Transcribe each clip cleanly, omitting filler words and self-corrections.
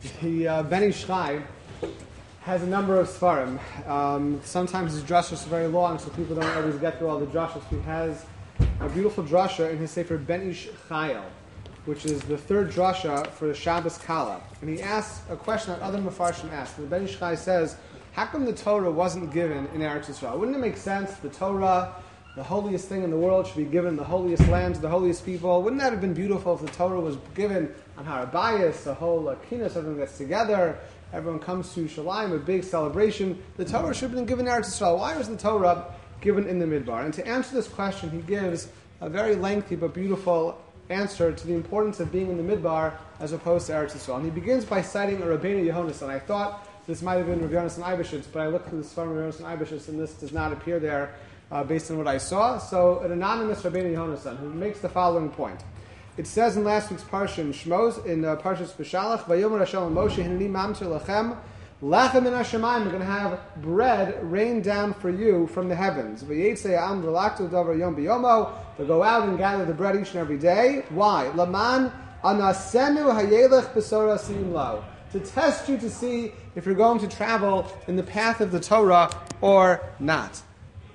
The Ben Ish Chai has a number of svarim. Sometimes his drashas are very long, so people don't always get through all the drashas. He has a beautiful drasha in his sefer Ben Ish Chayil, which is the third drasha for the Shabbos Kala. And he asks a question that other Mefarshim ask. The Ben Ish Chai says, how come the Torah wasn't given in Eretz Yisrael? Wouldn't it make sense? The Torah, the holiest thing in the world, should be given in the holiest lands, the holiest people. Wouldn't that have been beautiful if the Torah was given on Har Habayis, the whole Kinas, everyone gets together, everyone comes to Shalim, a big celebration. The Torah should have been given in Eretz Yisrael. Why was the Torah given in the Midbar? And to answer this question, he gives a very lengthy but beautiful answer to the importance of being in the Midbar as opposed to Eretz Yisrael. And he begins by citing a Rabbeinu Yehonasan. I thought this might have been Rav Yonasan Eibeshitz, but I looked through the Sfarim of Rav Yonasan Eibeshitz, and this does not appear there based on what I saw. So an anonymous Rabbeinu Yehonasan who makes the following point. It says in last week's Parsha in Shmos, in Parshas Beshalach, Vayomer Hashem Moshe, Hineni Mamtir Lachem, Lachem in Hashemayim, we're going to have bread rained down for you from the heavens. V'yetzei ha'am v'laktu davar yom b'yomo, they'll go out and gather the bread each and every day. Why? Laman anasenu hayelech b'sora sim lo. To test you to see if you're going to travel in the path of the Torah or not.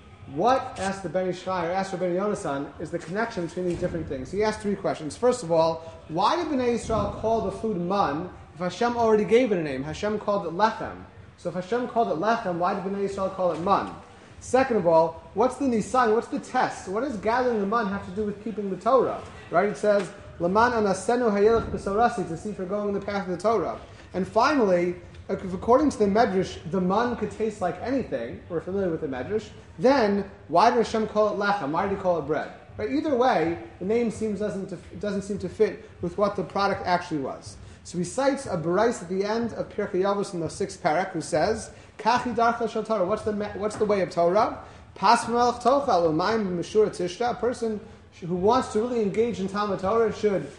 What, asked the Ben Ish Chai, or asked Rabbeinu Yonasan, is the connection between these different things? He asked three questions. First of all, why did Bnei Yisrael call the food man if Hashem already gave it a name? Hashem called it lechem. So if Hashem called it lechem, why did Bnei Yisrael call it man? Second of all, what's the nisan? What's the test? What does gathering the man have to do with keeping the Torah? Right? It says, Laman anasenu hayelech b'sorasi, to see if you're going in the path of the Torah. And finally, if according to the Medrash, the man could taste like anything, we're familiar with the Medrash, then why did Hashem call it lechem? Why did he call it bread? Right? Either way, the name doesn't seem to fit with what the product actually was. So he cites a berais at the end of Pirkei Avos in the 6th parak, who says, Kachi darcha shel Torah. What's the way of Torah? Pas v'melech tochal u'mayim mishura tishta. A person who wants to really engage in Talmud Torah should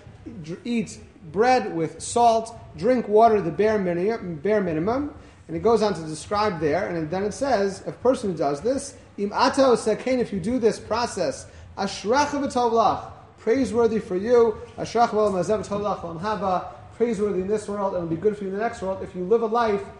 eat bread with salt, drink water, the bare minimum, and it goes on to describe there, and then it says, if a person who does this, im ato sekain, if you do this process, ashracha v'tov lach, praiseworthy for you, ashracha v'mazev v'tov lach v'amhava, praiseworthy in this world, and it'll be good for you in the next world, if you live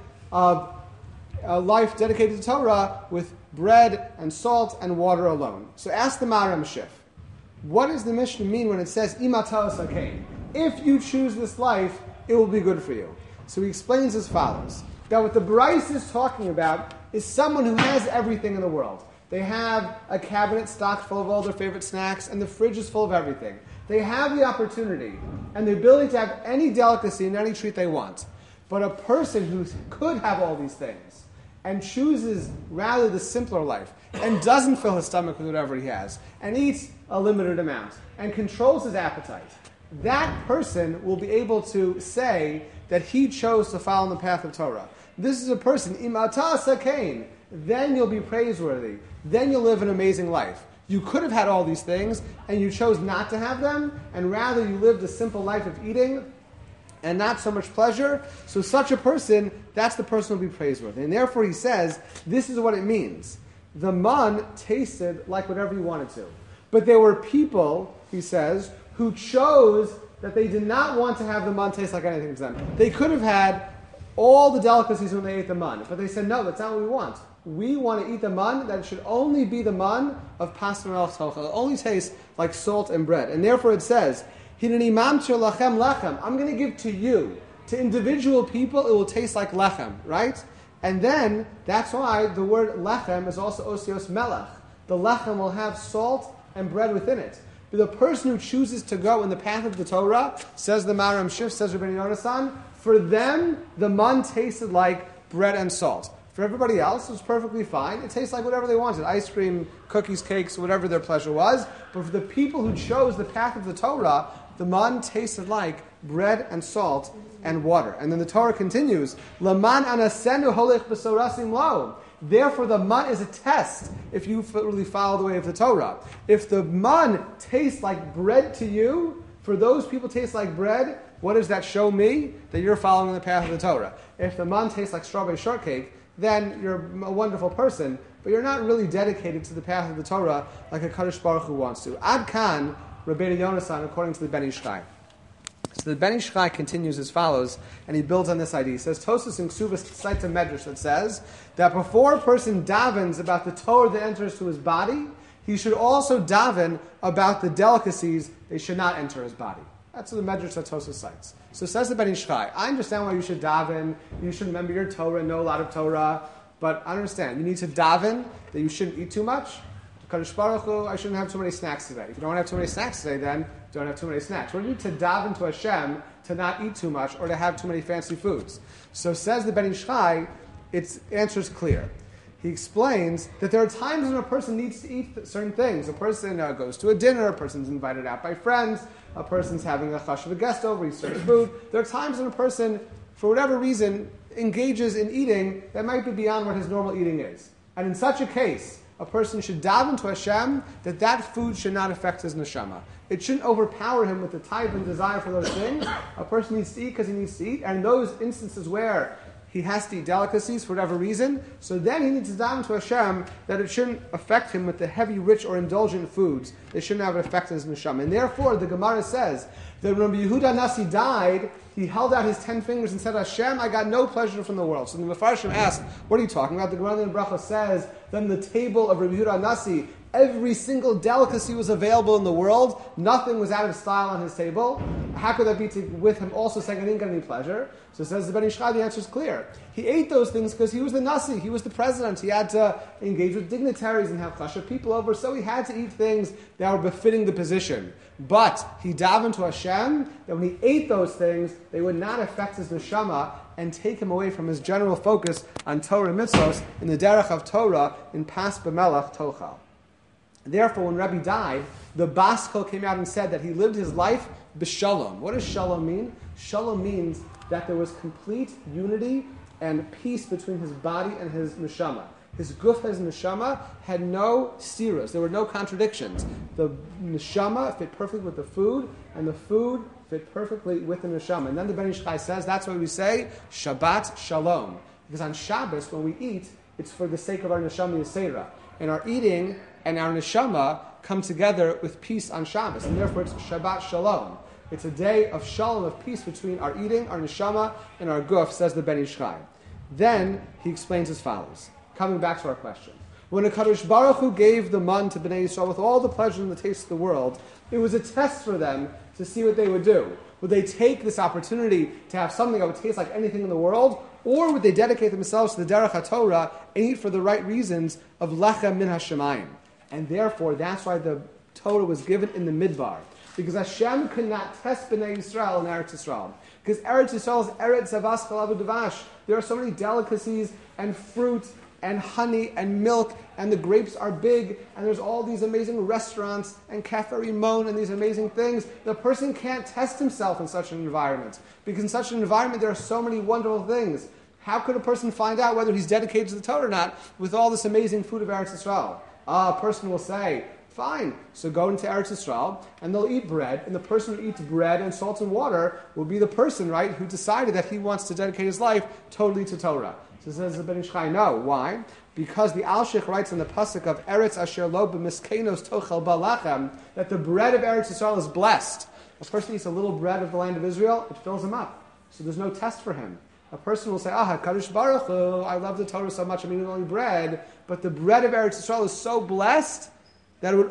a life dedicated to Torah with bread and salt and water alone. So ask the Maram Shif, what does the Mishnah mean when it says, im ato sekain? If you choose this life, it will be good for you. So he explains as follows. That what the Bryce is talking about is someone who has everything in the world. They have a cabinet stocked full of all their favorite snacks, and the fridge is full of everything. They have the opportunity and the ability to have any delicacy and any treat they want. But a person who could have all these things and chooses rather the simpler life and doesn't fill his stomach with whatever he has and eats a limited amount and controls his appetite, that person will be able to say that he chose to follow in the path of Torah. This is a person, imata sakain, then you'll be praiseworthy. Then you'll live an amazing life. You could have had all these things, and you chose not to have them, and rather you lived a simple life of eating and not so much pleasure. So such a person, that's the person who will be praiseworthy. And therefore he says, this is what it means. The man tasted like whatever you wanted to. But there were people, he says, who chose that they did not want to have the man taste like anything to them. They could have had all the delicacies when they ate the man, but they said, no, that's not what we want. We want to eat the man that should only be the man of pas v'melech tochel. It only tastes like salt and bread. And therefore it says, Hineni mamtir lachem lechem. I'm going to give to you. To individual people, it will taste like lechem, right? And then, that's why the word lechem is also osios melech. The lechem will have salt and bread within it. But the person who chooses to go in the path of the Torah, says the Maram Shif, says Rabbeinu Yonasan, for them, the man tasted like bread and salt. For everybody else, it was perfectly fine. It tastes like whatever they wanted. Ice cream, cookies, cakes, whatever their pleasure was. But for the people who chose the path of the Torah, the man tasted like bread and salt and water. And then the Torah continues, Laman anasenu holech b'sorasim lo. Therefore, the man is a test if you really follow the way of the Torah. If the man tastes like bread to you, for those people taste like bread, what does that show me? That you're following the path of the Torah. If the man tastes like strawberry shortcake, then you're a wonderful person, but you're not really dedicated to the path of the Torah like a Kadosh Baruch Hu wants to. Ad kan, Rabbeinu Yonasan, according to the Ben Ish Chai. So So the Ben Ish Chai continues as follows, and he builds on this idea. He says, Tosfos in Ksubas cites a medrash that says that before a person davens about the Torah that enters to his body, he should also daven about the delicacies they should not enter his body. That's the medrash that Tosfos cites. So says the Ben Ish Chai, I understand why you should daven, you should remember your Torah, know a lot of Torah, but I understand, you need to daven that you shouldn't eat too much. Kadosh Baruch Hu, I shouldn't have too many snacks today. If you don't have too many snacks today, then don't have too many snacks. What do you need to daven to Hashem to not eat too much or to have too many fancy foods? So says the Ben Ish Chai, its answer is clear. He explains that there are times when a person needs to eat certain things. A person goes to a dinner, a person's invited out by friends, a person's having a chash of a guest over, he serves food. There are times when a person, for whatever reason, engages in eating that might be beyond what his normal eating is. And in such a case, a person should daven to Hashem that that food should not affect his neshama. It shouldn't overpower him with the type and desire for those things. A person needs to eat because he needs to eat. And in those instances where he has to eat delicacies for whatever reason, so then he needs to daven to Hashem that it shouldn't affect him with the heavy, rich, or indulgent foods. It shouldn't have an effect on his neshama. And therefore, the Gemara says that when Rabbi Yehuda Nasi died, he held out his 10 fingers and said, Hashem, I got no pleasure from the world. So the Mefarshim asked, what are you talking about? The Gemara in the Bracha says, then the table of Rabbi Yehuda Nasi, every single delicacy was available in the world. Nothing was out of style on his table. How could that be with him also saying, I didn't get any pleasure? So says the Ben Ish Chai, the answer is clear. He ate those things because he was the Nasi, he was the president. He had to engage with dignitaries and have chashav people over, so he had to eat things that were befitting the position. But he davened to Hashem that when he ate those things, they would not affect his neshama and take him away from his general focus on Torah mitzvos in the derech of Torah in Pas B'Melech Tochal. Therefore, when Rebbe died, the Bas Kol came out and said that he lived his life b'shalom. What does shalom mean? Shalom means that there was complete unity and peace between his body and his neshama. His guf, his neshama, had no stiras. There were no contradictions. The neshama fit perfectly with the food, and the food fit perfectly with the neshama. And then the Ben Ish Chai says, that's why we say, Shabbat Shalom. Because on Shabbos, when we eat, it's for the sake of our neshama yisera. And our eating and our neshama come together with peace on Shabbos. And therefore it's Shabbat Shalom. It's a day of shalom, of peace between our eating, our neshama, and our guf, says the Ben Ish Chai. Then he explains as follows. Coming back to our question. When a Kadosh Baruch Hu gave the man to Bnei Yisrael with all the pleasure and the taste of the world, it was a test for them to see what they would do. Would they take this opportunity to have something that would taste like anything in the world, or would they dedicate themselves to the Derech HaTorah and eat for the right reasons of Lechem Min HaShemayim? And therefore, that's why the Torah was given in the Midbar. Because Hashem could not test Bnei Yisrael in Eretz Yisrael. Because Eretz Yisrael is Eretz Zavas Chalav U'Davash. There are so many delicacies and fruit and honey and milk, and the grapes are big, and there's all these amazing restaurants and Cafe Rimon and these amazing things. The person can't test himself in such an environment. Because in such an environment there are so many wonderful things. How could a person find out whether he's dedicated to the Torah or not with all this amazing food of Eretz Yisrael? A person will say, fine, so go into Eretz Yisrael, and they'll eat bread, and the person who eats bread and salt and water will be the person, right, who decided that he wants to dedicate his life totally to Torah. So says the Ben Ish Chai, no. Why? Because the Alshich writes in the pasuk of Eretz Asher Lo B'Miskenos Tochel Balachem that the bread of Eretz Yisrael is blessed. A person eats a little bread of the land of Israel, it fills him up. So there's no test for him. A person will say, Kadosh Baruch Hu, I love the Torah so much, I'm eating only bread, but the bread of Eretz Yisrael is so blessed that it would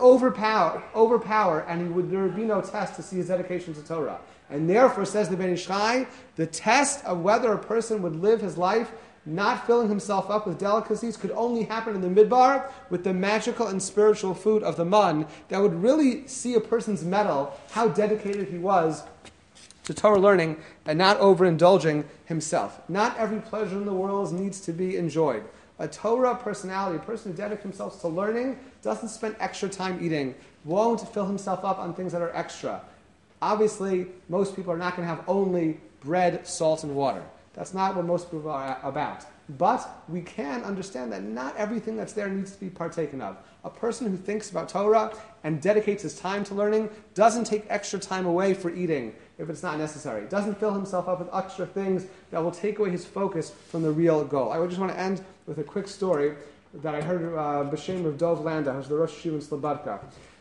overpower, and there would be no test to see his dedication to Torah. And therefore, says the Ben Ish Chai, the test of whether a person would live his life not filling himself up with delicacies could only happen in the midbar with the magical and spiritual food of the man that would really see a person's mettle, how dedicated he was to Torah learning and not overindulging himself. Not every pleasure in the world needs to be enjoyed. A Torah personality, a person who dedicates himself to learning, doesn't spend extra time eating, won't fill himself up on things that are extra. Obviously, most people are not going to have only bread, salt, and water. That's not what most people are about. But we can understand that not everything that's there needs to be partaken of. A person who thinks about Torah and dedicates his time to learning doesn't take extra time away for eating if it's not necessary. Doesn't fill himself up with extra things that will take away his focus from the real goal. I just want to end with a quick story that I heard B'Shem of Dov Landa, who's the Rosh Yeshiva in Slobodka.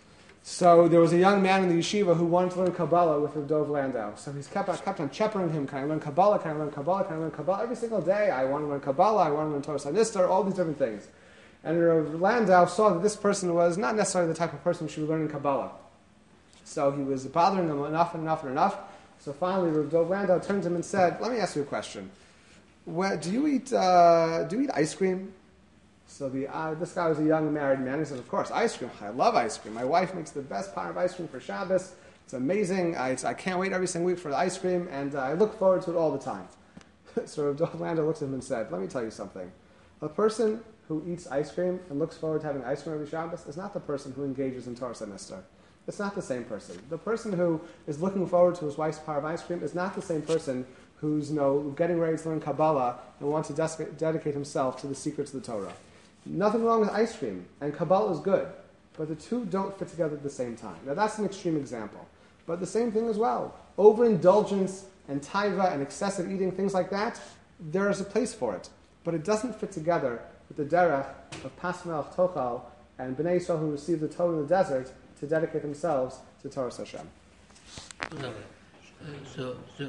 So there was a young man in the yeshiva who wanted to learn Kabbalah with Rav Dov Landau. So he's kept on shepherding him. Can I learn Kabbalah? Can I learn Kabbalah? Can I learn Kabbalah? Every single day, I want to learn Kabbalah. I want to learn Torah Sanistar, all these different things. And Rav Landau saw that this person was not necessarily the type of person who should be learning Kabbalah. So he was bothering him enough and enough and enough. So finally, Rav Dov Landau turned to him and said, "Let me ask you a question. Do you eat ice cream?" So this guy was a young married man. He said, "Of course, ice cream. I love ice cream. My wife makes the best pound of ice cream for Shabbos. It's amazing. I can't wait every single week for the ice cream, and I look forward to it all the time." So Rav Dov Landau looked at him and said, "Let me tell you something. A person who eats ice cream and looks forward to having ice cream every Shabbos is not the person who engages in Torah Sanistar. It's not the same person. The person who is looking forward to his wife's pound of ice cream is not the same person who's getting ready to learn Kabbalah and wants to dedicate himself to the secrets of the Torah. Nothing wrong with ice cream, and Kabbalah is good, but the two don't fit together at the same time. Now that's an extreme example, but the same thing as well. Overindulgence and taiva and excessive eating, things like that, there is a place for it, but it doesn't fit together with the derech of Pas Melech Tochal and Bnei Yisrael who received the Torah in the desert to dedicate themselves to Torah Hashem." So